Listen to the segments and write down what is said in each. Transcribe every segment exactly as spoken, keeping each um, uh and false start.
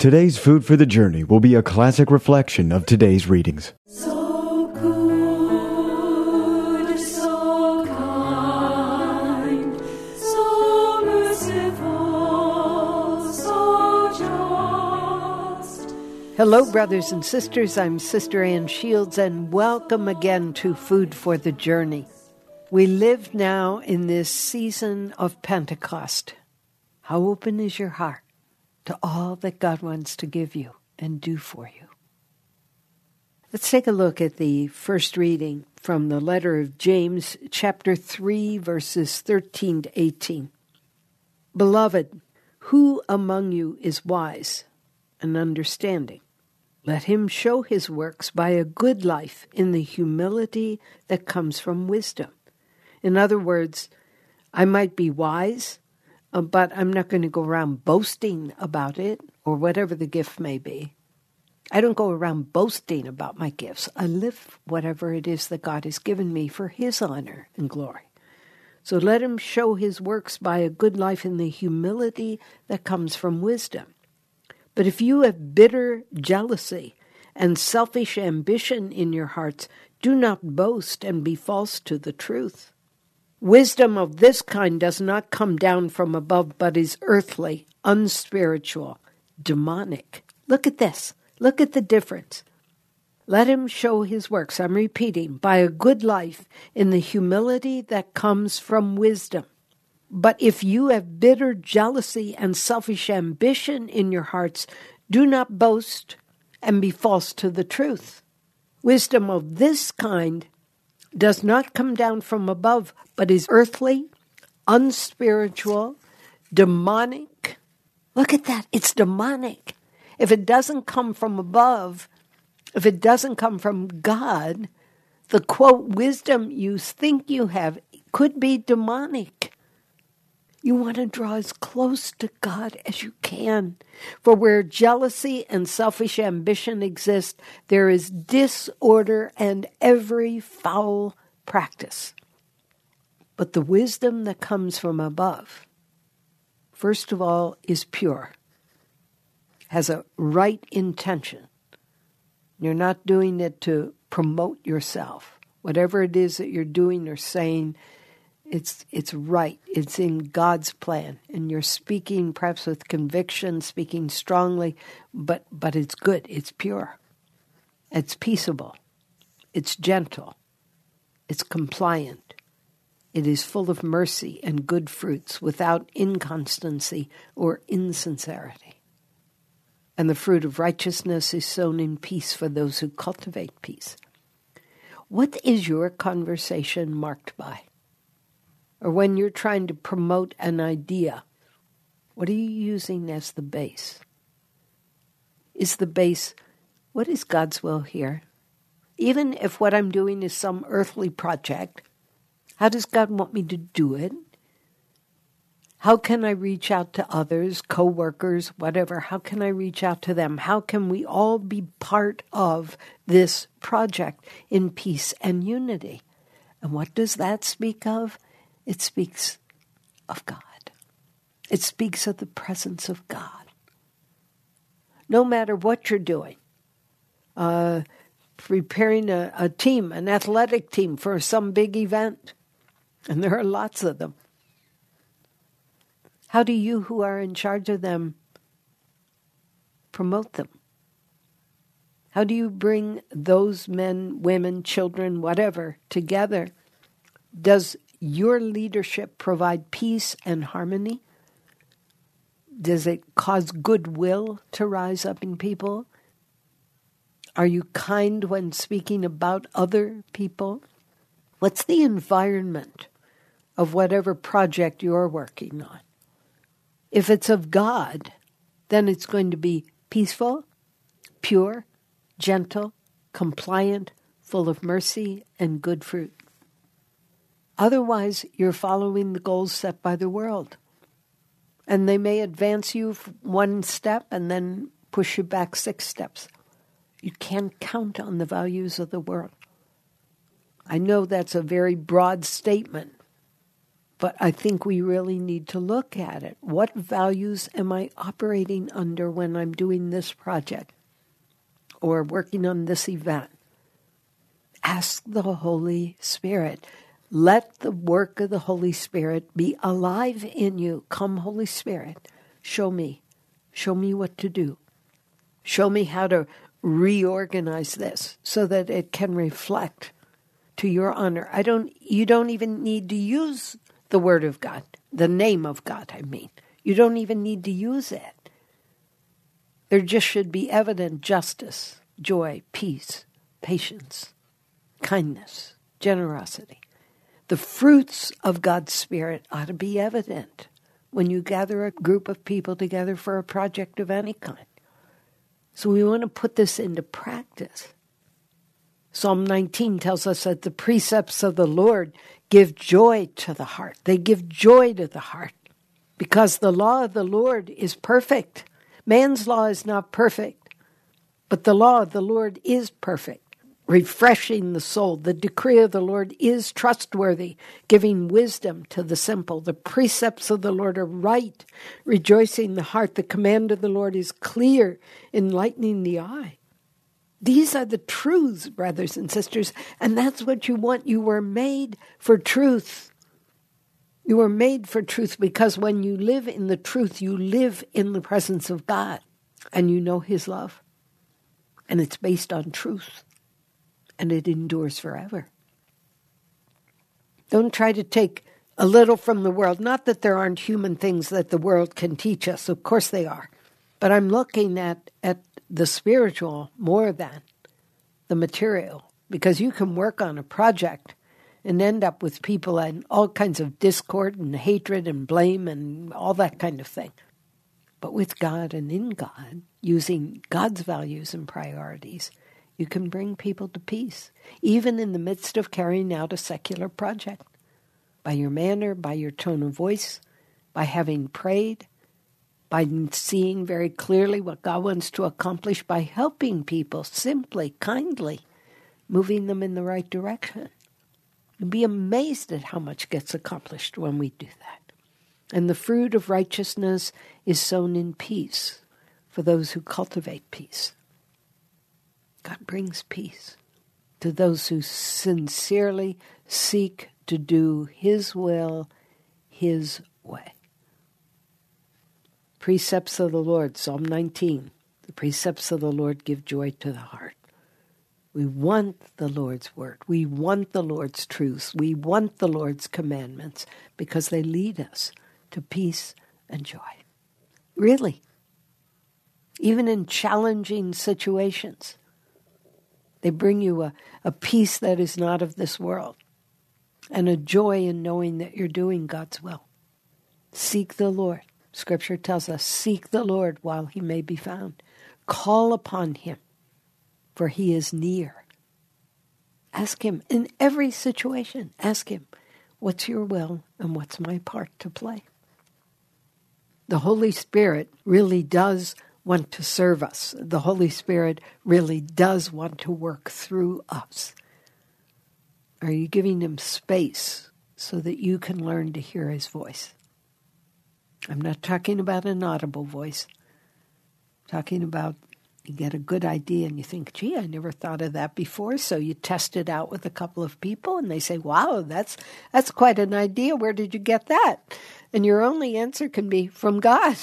Today's Food for the Journey will be a classic reflection of today's readings. So good, so kind, so merciful, so just. Hello, brothers and sisters. I'm Sister Ann Shields, and welcome again to Food for the Journey. We live now in this season of Pentecost. How open is your heart to all that God wants to give you and do for you? Let's take a look at the first reading from the letter of James, chapter three, verses thirteen to eighteen. Beloved, who among you is wise and understanding? Let him show his works by a good life in the humility that comes from wisdom. In other words, I might be wise, uh, but I'm not going to go around boasting about it, or whatever the gift may be. I don't go around boasting about my gifts. I live whatever it is that God has given me for his honor and glory. So let him show his works by a good life in the humility that comes from wisdom. But if you have bitter jealousy and selfish ambition in your hearts, do not boast and be false to the truth. Wisdom of this kind does not come down from above, but is earthly, unspiritual, demonic. Look at this. Look at the difference. Let him show his works, I'm repeating, by a good life in the humility that comes from wisdom. But if you have bitter jealousy and selfish ambition in your hearts, do not boast and be false to the truth. Wisdom of this kind does not come down from above, but is earthly, unspiritual, demonic. Look at that. It's demonic. If it doesn't come from above, if it doesn't come from God, the, quote, wisdom you think you have could be demonic. You want to draw as close to God as you can. For where jealousy and selfish ambition exist, there is disorder and every foul practice. But the wisdom that comes from above, first of all, is pure, has a right intention. You're not doing it to promote yourself. Whatever it is that you're doing or saying, It's it's right. It's in God's plan. And you're speaking perhaps with conviction, speaking strongly, but, but it's good. It's pure. It's peaceable. It's gentle. It's compliant. It is full of mercy and good fruits without inconstancy or insincerity. And the fruit of righteousness is sown in peace for those who cultivate peace. What is your conversation marked by? Or when you're trying to promote an idea, what are you using as the base? Is the base, what is God's will here? Even if what I'm doing is some earthly project, how does God want me to do it? How can I reach out to others, co-workers, whatever? How can I reach out to them? How can we all be part of this project in peace and unity? And what does that speak of? It speaks of God. It speaks of the presence of God. No matter what you're doing, uh, preparing a, a team, an athletic team for some big event, and there are lots of them. How do you who are in charge of them promote them? How do you bring those men, women, children, whatever, together? Does your leadership provide peace and harmony? Does it cause goodwill to rise up in people? Are you kind when speaking about other people? What's the environment of whatever project you're working on? If it's of God, then it's going to be peaceful, pure, gentle, compliant, full of mercy and good fruit. Otherwise, you're following the goals set by the world. And they may advance you one step and then push you back six steps. You can't count on the values of the world. I know that's a very broad statement, But I think we really need to look at it. What values am I operating under when I'm doing this project or working on this event? Ask the Holy Spirit. Let the work of the Holy Spirit be alive in you. Come, Holy Spirit, show me. Show me what to do. Show me how to reorganize this so that it can reflect to your honor. I don't. You don't even need to use the Word of God, the name of God, I mean. You don't even need to use it. There just should be evident justice, joy, peace, patience, kindness, generosity. The fruits of God's Spirit ought to be evident when you gather a group of people together for a project of any kind. So we want to put this into practice. Psalm nineteen tells us that the precepts of the Lord give joy to the heart. They give joy to the heart because the law of the Lord is perfect. Man's law is not perfect, but the law of the Lord is perfect, refreshing the soul. The decree of the Lord is trustworthy, giving wisdom to the simple. The precepts of the Lord are right, rejoicing the heart. The command of the Lord is clear, enlightening the eye. These are the truths, brothers and sisters, and that's what you want. You were made for truth. You were made for truth because when you live in the truth, you live in the presence of God, and you know His love, and it's based on truth, and it endures forever. Don't try to take a little from the world. Not that there aren't human things that the world can teach us. Of course they are. But I'm looking at, at the spiritual more than the material, because you can work on a project and end up with people in all kinds of discord and hatred and blame and all that kind of thing. But with God and in God, using God's values and priorities, you can bring people to peace, even in the midst of carrying out a secular project, by your manner, by your tone of voice, by having prayed, by seeing very clearly what God wants to accomplish, by helping people simply, kindly, moving them in the right direction. You'll be amazed at how much gets accomplished when we do that. And the fruit of righteousness is sown in peace for those who cultivate peace. God brings peace to those who sincerely seek to do His will, His way. Precepts of the Lord, Psalm nineteen. The precepts of the Lord give joy to the heart. We want the Lord's word. We want the Lord's truths. We want the Lord's commandments because they lead us to peace and joy. Really. Even in challenging situations, they bring you a, a peace that is not of this world and a joy in knowing that you're doing God's will. Seek the Lord. Scripture tells us, seek the Lord while He may be found. Call upon Him, for He is near. Ask Him in every situation. Ask Him, what's your will and what's my part to play? The Holy Spirit really does want to serve us. The Holy Spirit really does want to work through us. Are you giving Him space so that you can learn to hear His voice? I'm not talking about an audible voice. I'm talking about you get a good idea and you think, gee, I never thought of that before. So you test it out with a couple of people and they say, wow, that's that's quite an idea. Where did you get that? And your only answer can be, from God.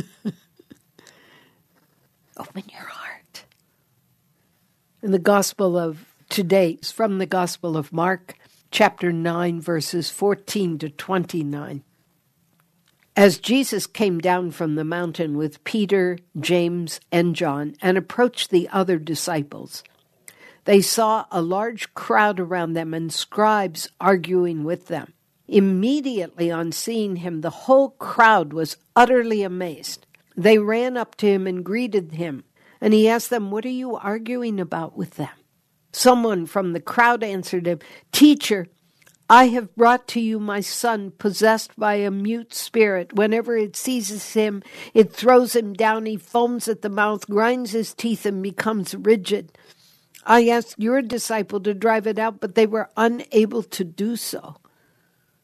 Open your heart. And the gospel of today is from the Gospel of Mark, chapter nine, verses fourteen to twenty-nine. As Jesus came down from the mountain with Peter, James, and John and approached the other disciples, they saw a large crowd around them and scribes arguing with them. Immediately on seeing him, the whole crowd was utterly amazed. They ran up to him and greeted him, and he asked them, "What are you arguing about with them?" Someone from the crowd answered him, "Teacher, I have brought to you my son possessed by a mute spirit. Whenever it seizes him, it throws him down. He foams at the mouth, grinds his teeth, and becomes rigid. I asked your disciple to drive it out, but they were unable to do so."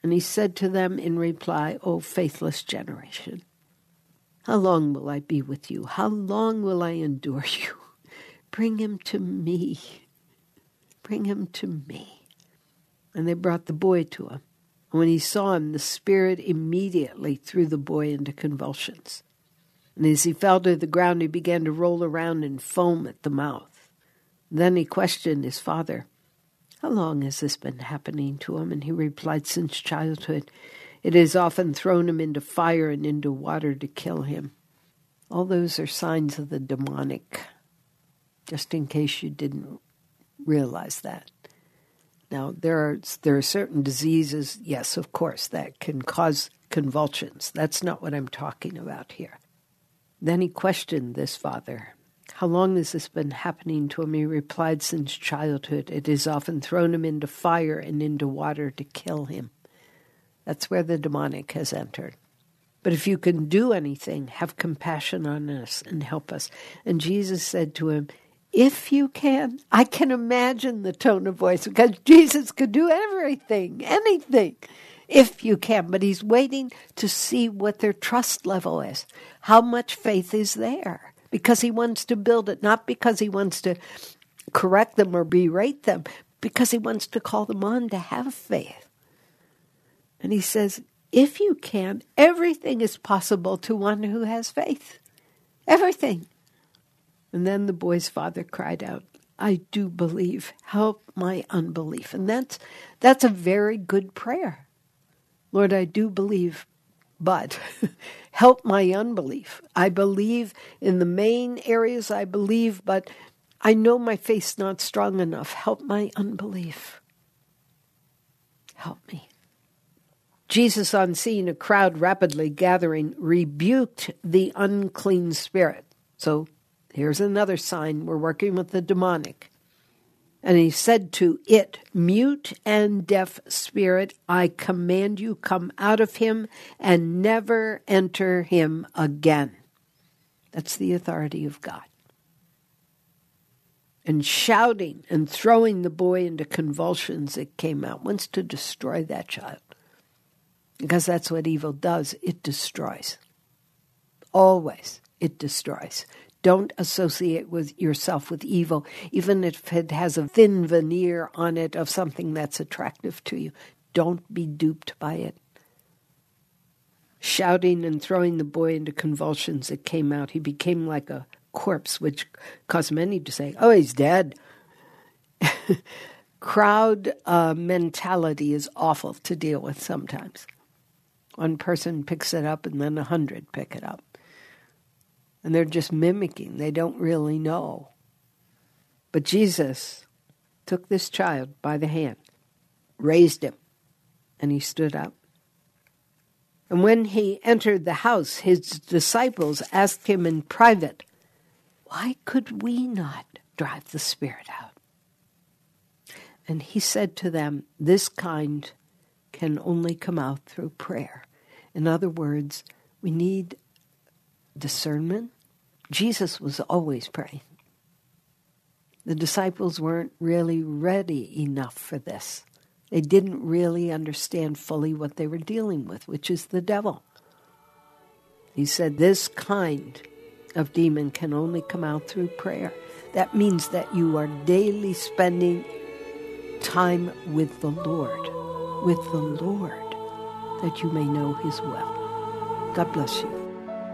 And he said to them in reply, O faithless generation, how long will I be with you? How long will I endure you? Bring him to me. Bring him to me. And they brought the boy to him. And when he saw him, the spirit immediately threw the boy into convulsions. And as he fell to the ground, he began to roll around and foam at the mouth. Then he questioned his father, how long has this been happening to him? And he replied, since childhood. It has often thrown him into fire and into water to kill him. All those are signs of the demonic, just in case you didn't realize that. Now, there are there are certain diseases, yes, of course, that can cause convulsions. That's not what I'm talking about here. Then he questioned this father. How long has this been happening to him? He replied, since childhood. It has often thrown him into fire and into water to kill him. That's where the demonic has entered. But if you can do anything, have compassion on us and help us. And Jesus said to him, if you can. I can imagine the tone of voice, because Jesus could do everything, anything, if you can. But he's waiting to see what their trust level is. How much faith is there? Because he wants to build it, not because he wants to correct them or berate them, because he wants to call them on to have faith. And he says, if you can, everything is possible to one who has faith. Everything. And then the boy's father cried out, I do believe. Help my unbelief. And that's, that's a very good prayer. Lord, I do believe, but help my unbelief. I believe in the main areas I believe, but I know my faith's not strong enough. Help my unbelief. Help me. Jesus, on seeing a crowd rapidly gathering, rebuked the unclean spirit. So here's another sign we're working with the demonic. And he said to it, mute and deaf spirit, I command you, come out of him and never enter him again. That's the authority of God. And shouting and throwing the boy into convulsions, it came out. Wants to destroy that child. Because that's what evil does. It destroys. Always it destroys. Don't associate with yourself with evil, even if it has a thin veneer on it of something that's attractive to you. Don't be duped by it. Shouting and throwing the boy into convulsions, it came out. He became like a corpse, which caused many to say, oh, he's dead. Crowd uh, mentality is awful to deal with sometimes. One person picks it up and then a hundred pick it up. And they're just mimicking. They don't really know. But Jesus took this child by the hand, raised him, and he stood up. And when he entered the house, his disciples asked him in private, why could we not drive the spirit out? And he said to them, this kind can only come out through prayer. In other words, we need discernment. Jesus was always praying. The disciples weren't really ready enough for this. They didn't really understand fully what they were dealing with, which is the devil. He said this kind of demon can only come out through prayer. That means that you are daily spending time with the Lord, with the Lord, that you may know his will. God bless you.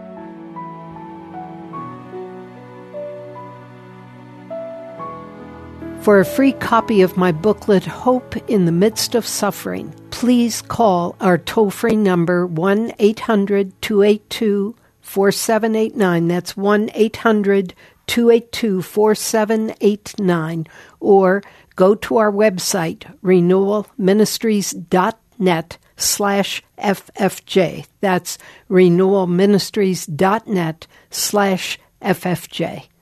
For a free copy of my booklet, Hope in the Midst of Suffering, please call our toll-free number one eight hundred two eight two four seven eight nine. That's one eight hundred two eight two four seven eight nine. Or go to our website, renewal ministries dot net slash F F J. That's renewal ministries dot net slash F F J.